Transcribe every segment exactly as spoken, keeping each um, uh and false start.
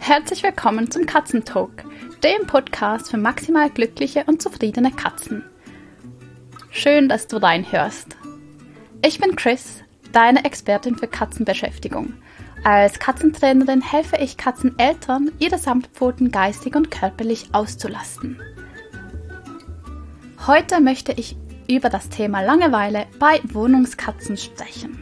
Herzlich willkommen zum Katzentalk, dem Podcast für maximal glückliche und zufriedene Katzen. Schön, dass du reinhörst. Ich bin Chris, deine Expertin für Katzenbeschäftigung. Als Katzentrainerin helfe ich Katzeneltern, ihre Samtpfoten geistig und körperlich auszulasten. Heute möchte ich über das Thema Langeweile bei Wohnungskatzen sprechen.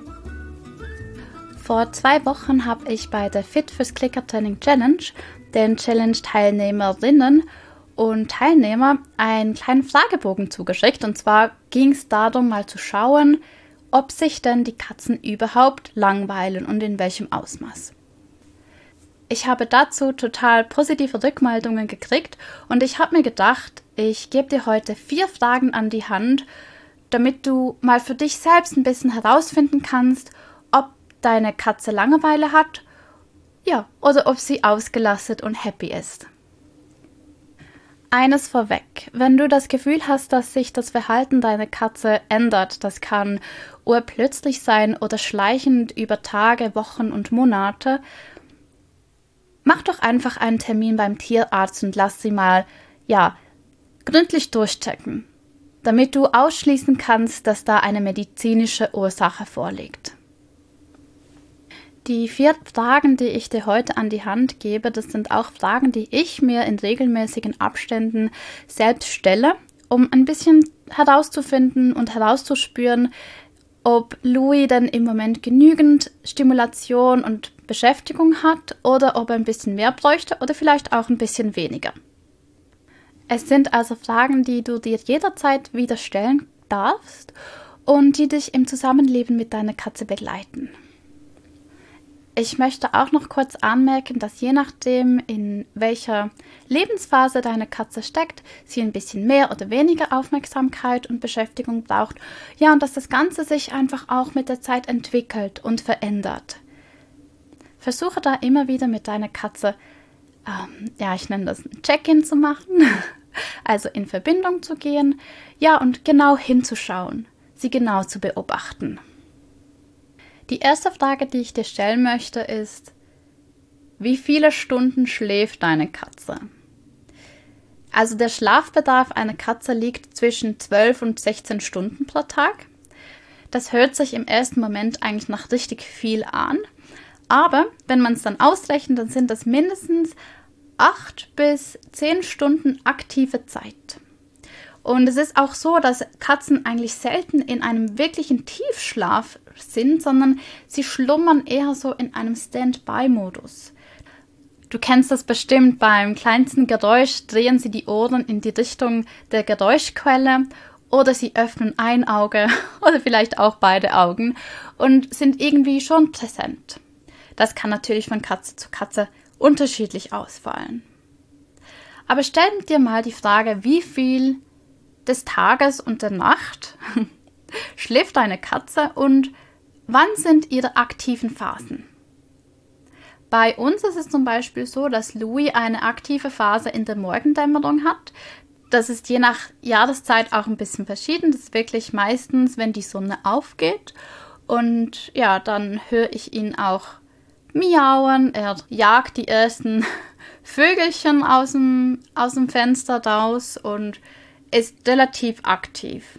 Vor zwei Wochen habe ich bei der Fit fürs Clicker-Training Challenge den Challenge-Teilnehmerinnen und Teilnehmer einen kleinen Fragebogen zugeschickt. Und zwar ging es darum, mal zu schauen, ob sich denn die Katzen überhaupt langweilen und in welchem Ausmaß. Ich habe dazu total positive Rückmeldungen gekriegt und ich habe mir gedacht, ich gebe dir heute vier Fragen an die Hand, damit du mal für dich selbst ein bisschen herausfinden kannst, ob deine Katze Langeweile hat, ja, oder ob sie ausgelastet und happy ist. Eines vorweg, wenn du das Gefühl hast, dass sich das Verhalten deiner Katze ändert, das kann urplötzlich sein oder schleichend über Tage, Wochen und Monate, mach doch einfach einen Termin beim Tierarzt und lass sie mal, ja, gründlich durchchecken, damit du ausschließen kannst, dass da eine medizinische Ursache vorliegt. Die vier Fragen, die ich dir heute an die Hand gebe, das sind auch Fragen, die ich mir in regelmäßigen Abständen selbst stelle, um ein bisschen herauszufinden und herauszuspüren, ob Louis denn im Moment genügend Stimulation und Beschäftigung hat oder ob er ein bisschen mehr bräuchte oder vielleicht auch ein bisschen weniger. Es sind also Fragen, die du dir jederzeit wieder stellen darfst und die dich im Zusammenleben mit deiner Katze begleiten. Ich möchte auch noch kurz anmerken, dass je nachdem, in welcher Lebensphase deine Katze steckt, sie ein bisschen mehr oder weniger Aufmerksamkeit und Beschäftigung braucht. Ja, und dass das Ganze sich einfach auch mit der Zeit entwickelt und verändert. Versuche da immer wieder mit deiner Katze, ähm, ja, ich nenne das ein Check-in zu machen, also in Verbindung zu gehen, ja, und genau hinzuschauen, sie genau zu beobachten. Die erste Frage, die ich dir stellen möchte, ist, wie viele Stunden schläft deine Katze? Also der Schlafbedarf einer Katze liegt zwischen zwölf und sechzehn Stunden pro Tag. Das hört sich im ersten Moment eigentlich nach richtig viel an, aber wenn man es dann ausrechnet, dann sind das mindestens acht bis zehn Stunden aktive Zeit. Und es ist auch so, dass Katzen eigentlich selten in einem wirklichen Tiefschlaf sind, sondern sie schlummern eher so in einem Stand-by-Modus. Du kennst das bestimmt, beim kleinsten Geräusch drehen sie die Ohren in die Richtung der Geräuschquelle oder sie öffnen ein Auge oder vielleicht auch beide Augen und sind irgendwie schon präsent. Das kann natürlich von Katze zu Katze unterschiedlich ausfallen. Aber stell dir mal die Frage, wie viel des Tages und der Nacht schläft deine Katze und wann sind ihre aktiven Phasen? Bei uns ist es zum Beispiel so, dass Louis eine aktive Phase in der Morgendämmerung hat. Das ist je nach Jahreszeit auch ein bisschen verschieden. Das ist wirklich meistens, wenn die Sonne aufgeht. Und ja, dann höre ich ihn auch miauen. Er jagt die ersten Vögelchen aus dem, aus dem Fenster raus und ist relativ aktiv.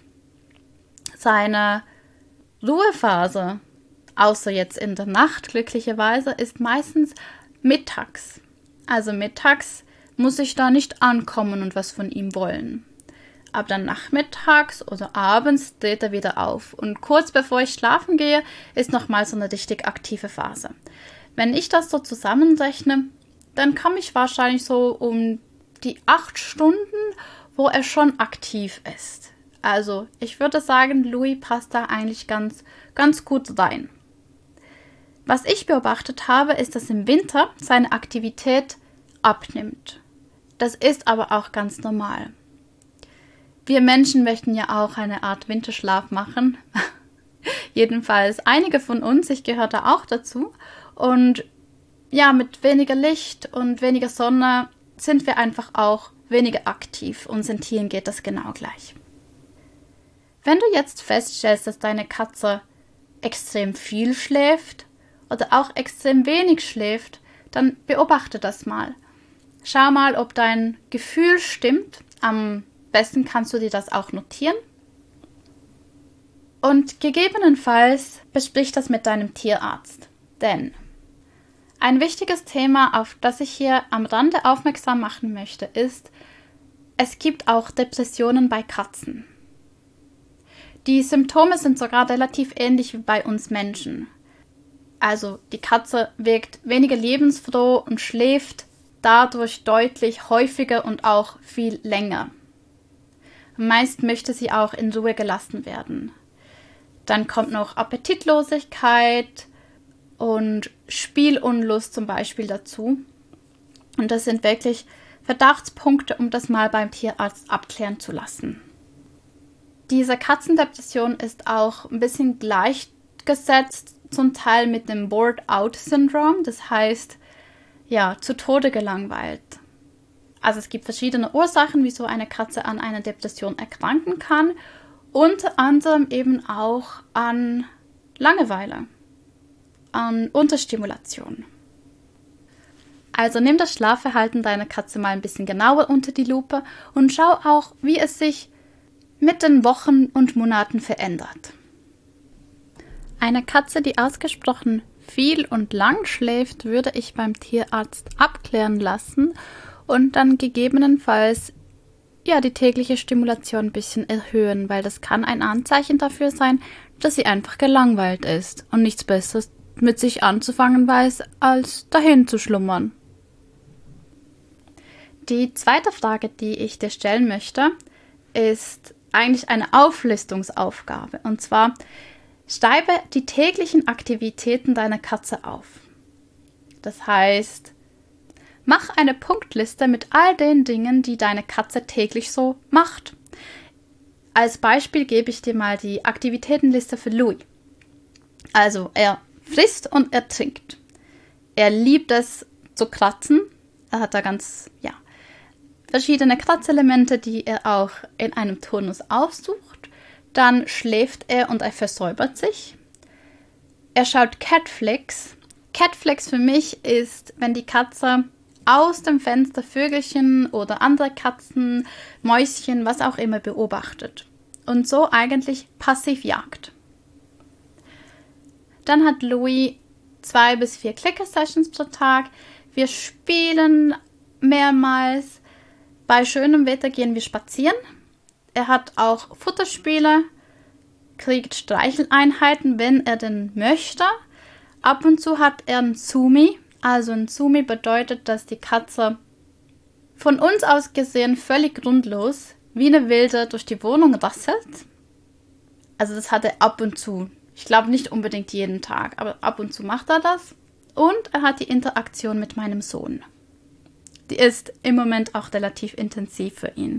Seine Ruhephase, außer jetzt in der Nacht glücklicherweise, ist meistens mittags. Also mittags muss ich da nicht ankommen und was von ihm wollen. Aber dann nachmittags oder abends dreht er wieder auf. Und kurz bevor ich schlafen gehe, ist nochmal so eine richtig aktive Phase. Wenn ich das so zusammenrechne, dann komme ich wahrscheinlich so um die acht Stunden, wo er schon aktiv ist. Also ich würde sagen, Louis passt da eigentlich ganz, ganz gut rein. Was ich beobachtet habe, ist, dass im Winter seine Aktivität abnimmt. Das ist aber auch ganz normal. Wir Menschen möchten ja auch eine Art Winterschlaf machen. Jedenfalls einige von uns, ich gehöre da auch dazu. Und ja, mit weniger Licht und weniger Sonne sind wir einfach auch weniger aktiv. Unseren Tieren geht das genau gleich. Wenn du jetzt feststellst, dass deine Katze extrem viel schläft oder auch extrem wenig schläft, dann beobachte das mal. Schau mal, ob dein Gefühl stimmt. Am besten kannst du dir das auch notieren. Und gegebenenfalls besprich das mit deinem Tierarzt. Denn ein wichtiges Thema, auf das ich hier am Rande aufmerksam machen möchte, ist, es gibt auch Depressionen bei Katzen. Die Symptome sind sogar relativ ähnlich wie bei uns Menschen. Also die Katze wirkt weniger lebensfroh und schläft dadurch deutlich häufiger und auch viel länger. Meist möchte sie auch in Ruhe gelassen werden. Dann kommt noch Appetitlosigkeit und Spielunlust zum Beispiel dazu. Und das sind wirklich Verdachtspunkte, um das mal beim Tierarzt abklären zu lassen. Diese Katzendepression ist auch ein bisschen gleichgesetzt, zum Teil mit dem Bored-out-Syndrom, das heißt, ja, zu Tode gelangweilt. Also es gibt verschiedene Ursachen, wieso eine Katze an einer Depression erkranken kann, unter anderem eben auch an Langeweile, an Unterstimulation. Also nimm das Schlafverhalten deiner Katze mal ein bisschen genauer unter die Lupe und schau auch, wie es sich mit den Wochen und Monaten verändert. Eine Katze, die ausgesprochen viel und lang schläft, würde ich beim Tierarzt abklären lassen und dann gegebenenfalls ja, die tägliche Stimulation ein bisschen erhöhen, weil das kann ein Anzeichen dafür sein, dass sie einfach gelangweilt ist und nichts Besseres mit sich anzufangen weiß, als dahin zu schlummern. Die zweite Frage, die ich dir stellen möchte, ist eigentlich eine Auflistungsaufgabe. Und zwar, schreibe die täglichen Aktivitäten deiner Katze auf. Das heißt, mach eine Punktliste mit all den Dingen, die deine Katze täglich so macht. Als Beispiel gebe ich dir mal die Aktivitätenliste für Louis. Also, er frisst und er trinkt. Er liebt es zu kratzen. Er hat da ganz, ja, verschiedene Kratzelemente, die er auch in einem Turnus aufsucht. Dann schläft er und er versäubert sich. Er schaut Catflix. Catflix für mich ist, wenn die Katze aus dem Fenster Vögelchen oder andere Katzen, Mäuschen, was auch immer beobachtet und so eigentlich passiv jagt. Dann hat Louis zwei bis vier Clicker-Sessions pro Tag. Wir spielen mehrmals. Bei schönem Wetter gehen wir spazieren. Er hat auch Futterspiele, kriegt Streicheleinheiten, wenn er denn möchte. Ab und zu hat er einen Zumi. Also ein Zumi bedeutet, dass die Katze von uns aus gesehen völlig grundlos wie eine Wilde durch die Wohnung rasselt. Also das hat er ab und zu. Ich glaube nicht unbedingt jeden Tag, aber ab und zu macht er das. Und er hat die Interaktion mit meinem Sohn. Die ist im Moment auch relativ intensiv für ihn.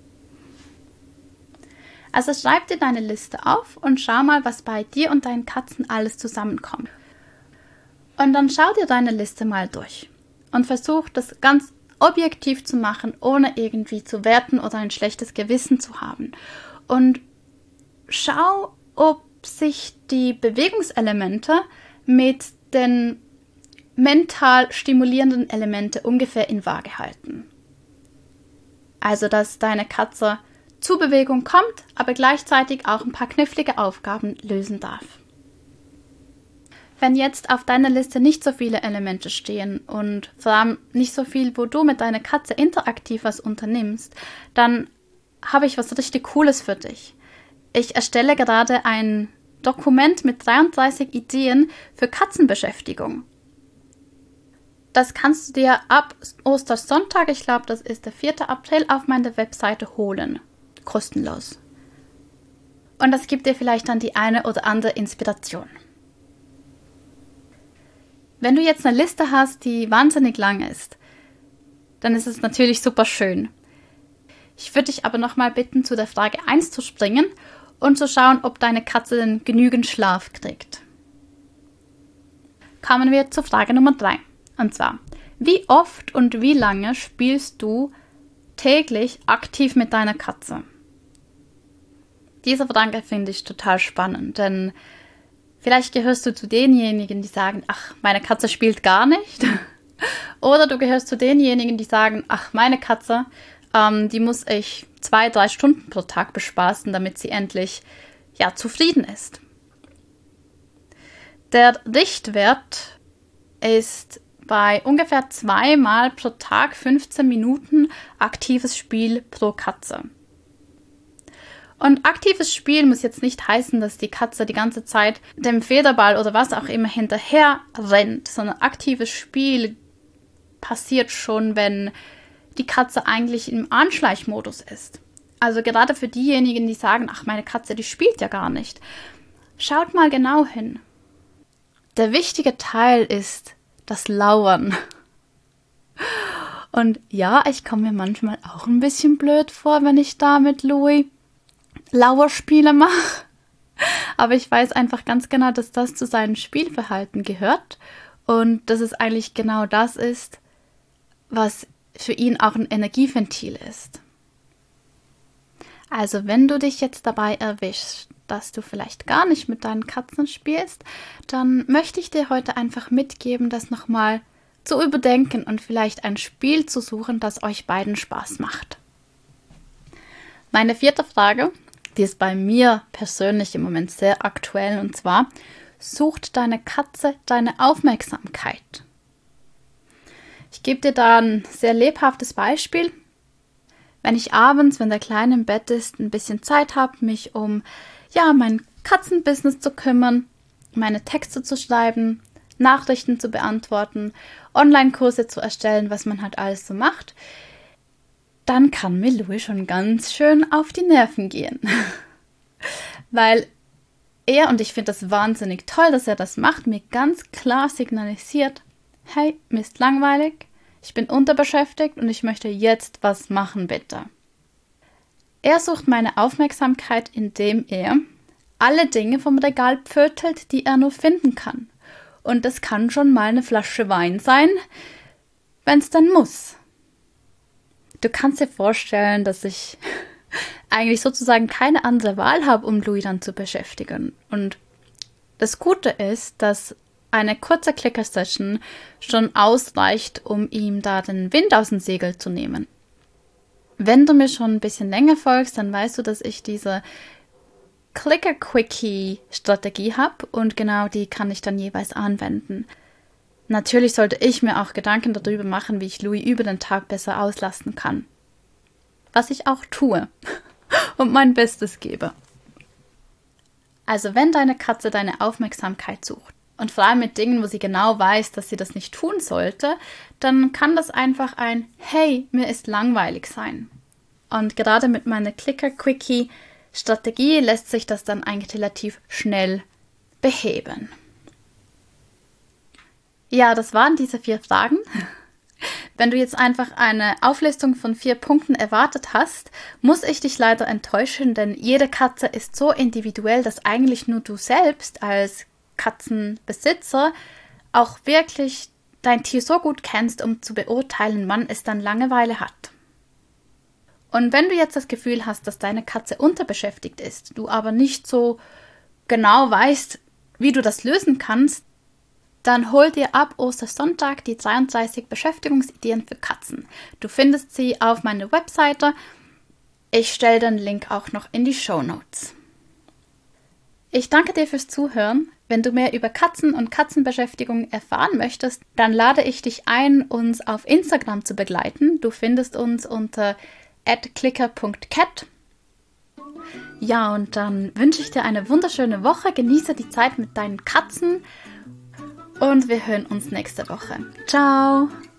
Also schreib dir deine Liste auf und schau mal, was bei dir und deinen Katzen alles zusammenkommt. Und dann schau dir deine Liste mal durch und versuch das ganz objektiv zu machen, ohne irgendwie zu werten oder ein schlechtes Gewissen zu haben. Und schau, ob sich die Bewegungselemente mit den mental stimulierenden Elemente ungefähr in Waage halten. Also, dass deine Katze zur Bewegung kommt, aber gleichzeitig auch ein paar knifflige Aufgaben lösen darf. Wenn jetzt auf deiner Liste nicht so viele Elemente stehen und vor allem nicht so viel, wo du mit deiner Katze interaktiv was unternimmst, dann habe ich was richtig Cooles für dich. Ich erstelle gerade ein Dokument mit dreiunddreißig Ideen für Katzenbeschäftigung. Das kannst du dir ab Ostersonntag, ich glaube, das ist der vierte April, auf meiner Webseite holen. Kostenlos. Und das gibt dir vielleicht dann die eine oder andere Inspiration. Wenn du jetzt eine Liste hast, die wahnsinnig lang ist, dann ist es natürlich super schön. Ich würde dich aber nochmal bitten, zu der Frage eins zu springen und zu schauen, ob deine Katze denn genügend Schlaf kriegt. Kommen wir zur Frage Nummer drei. Und zwar, wie oft und wie lange spielst du täglich aktiv mit deiner Katze? Diese Frage finde ich total spannend, denn vielleicht gehörst du zu denjenigen, die sagen, ach, meine Katze spielt gar nicht. Oder du gehörst zu denjenigen, die sagen, ach, meine Katze, ähm, die muss ich zwei, drei Stunden pro Tag bespaßen, damit sie endlich ja, zufrieden ist. Der Richtwert ist bei ungefähr zweimal pro Tag fünfzehn Minuten aktives Spiel pro Katze. Und aktives Spiel muss jetzt nicht heißen, dass die Katze die ganze Zeit dem Federball oder was auch immer hinterher rennt, sondern aktives Spiel passiert schon, wenn die Katze eigentlich im Anschleichmodus ist. Also gerade für diejenigen, die sagen, ach, meine Katze, die spielt ja gar nicht. Schaut mal genau hin. Der wichtige Teil ist das Lauern. Und ja, ich komme mir manchmal auch ein bisschen blöd vor, wenn ich da mit Louis Lauerspiele mache. Aber ich weiß einfach ganz genau, dass das zu seinem Spielverhalten gehört und dass es eigentlich genau das ist, was für ihn auch ein Energieventil ist. Also wenn du dich jetzt dabei erwischst, dass du vielleicht gar nicht mit deinen Katzen spielst, dann möchte ich dir heute einfach mitgeben, das nochmal zu überdenken und vielleicht ein Spiel zu suchen, das euch beiden Spaß macht. Meine vierte Frage, die ist bei mir persönlich im Moment sehr aktuell, und zwar: Sucht deine Katze deine Aufmerksamkeit? Ich gebe dir da ein sehr lebhaftes Beispiel. Wenn ich abends, wenn der Kleine im Bett ist, ein bisschen Zeit habe, mich um ja, mein Katzenbusiness zu kümmern, meine Texte zu schreiben, Nachrichten zu beantworten, Online-Kurse zu erstellen, was man halt alles so macht, dann kann mir Louis schon ganz schön auf die Nerven gehen. Weil er, und ich finde das wahnsinnig toll, dass er das macht, mir ganz klar signalisiert: Hey, mir ist langweilig, ich bin unterbeschäftigt und ich möchte jetzt was machen, bitte. Er sucht meine Aufmerksamkeit, indem er alle Dinge vom Regal pfötelt, die er nur finden kann. Und das kann schon mal eine Flasche Wein sein, wenn es dann muss. Du kannst dir vorstellen, dass ich eigentlich sozusagen keine andere Wahl habe, um Louis dann zu beschäftigen. Und das Gute ist, dass eine kurze Clicker-Session schon ausreicht, um ihm da den Wind aus dem Segel zu nehmen. Wenn du mir schon ein bisschen länger folgst, dann weißt du, dass ich diese Clicker-Quickie-Strategie habe und genau die kann ich dann jeweils anwenden. Natürlich sollte ich mir auch Gedanken darüber machen, wie ich Louis über den Tag besser auslasten kann. Was ich auch tue und mein Bestes gebe. Also wenn deine Katze deine Aufmerksamkeit sucht und vor allem mit Dingen, wo sie genau weiß, dass sie das nicht tun sollte, dann kann das einfach ein Hey, mir ist langweilig sein. Und gerade mit meiner Clicker-Quickie-Strategie lässt sich das dann eigentlich relativ schnell beheben. Ja, das waren diese vier Fragen. Wenn du jetzt einfach eine Auflistung von vier Punkten erwartet hast, muss ich dich leider enttäuschen, denn jede Katze ist so individuell, dass eigentlich nur du selbst als Katzenbesitzer auch wirklich dein Tier so gut kennst, um zu beurteilen, wann es dann Langeweile hat. Und wenn du jetzt das Gefühl hast, dass deine Katze unterbeschäftigt ist, du aber nicht so genau weißt, wie du das lösen kannst, dann hol dir ab Ostersonntag die dreiunddreißig Beschäftigungsideen für Katzen. Du findest sie auf meiner Webseite. Ich stelle den Link auch noch in die Shownotes. Ich danke dir fürs Zuhören. Wenn du mehr über Katzen und Katzenbeschäftigung erfahren möchtest, dann lade ich dich ein, uns auf Instagram zu begleiten. Du findest uns unter at clicker punkt cat. Ja, und dann wünsche ich dir eine wunderschöne Woche. Genieße die Zeit mit deinen Katzen. Und wir hören uns nächste Woche. Ciao!